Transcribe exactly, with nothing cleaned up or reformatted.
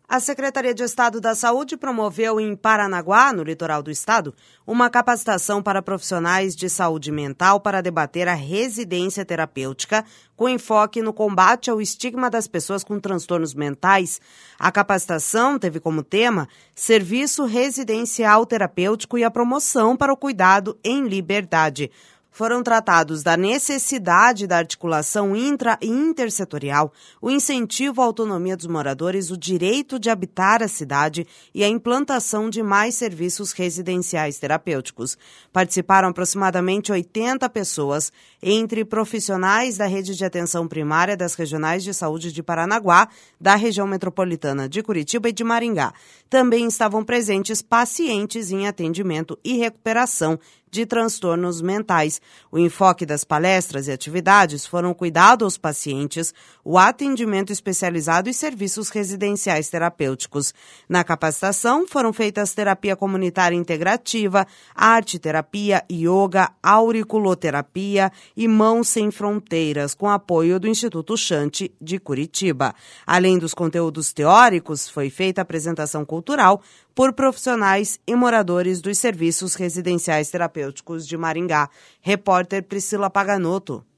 A Secretaria de Estado da Saúde promoveu em Paranaguá, no litoral do estado, uma capacitação para profissionais de saúde mental para debater a residência terapêutica com enfoque no combate ao estigma das pessoas com transtornos mentais. A capacitação teve como tema Serviço Residencial Terapêutico e a promoção para o cuidado em liberdade. Foram tratados da necessidade da articulação intra e intersetorial, o incentivo à autonomia dos moradores, o direito de habitar a cidade e a implantação de mais serviços residenciais terapêuticos. Participaram aproximadamente oitenta pessoas, entre profissionais da rede de atenção primária das regionais de saúde de Paranaguá, da região metropolitana de Curitiba e de Maringá. Também estavam presentes pacientes em atendimento e recuperação de transtornos mentais. O enfoque das palestras e atividades foram o cuidado aos pacientes, o atendimento especializado e serviços residenciais terapêuticos. Na capacitação foram feitas terapia comunitária integrativa, arte-terapia, yoga, auriculoterapia e Mãos Sem Fronteiras, com apoio do Instituto Shanti de Curitiba. Além dos conteúdos teóricos, foi feita apresentação cultural por profissionais e moradores dos serviços residenciais terapêuticos de Maringá. Repórter Priscila Paganotto.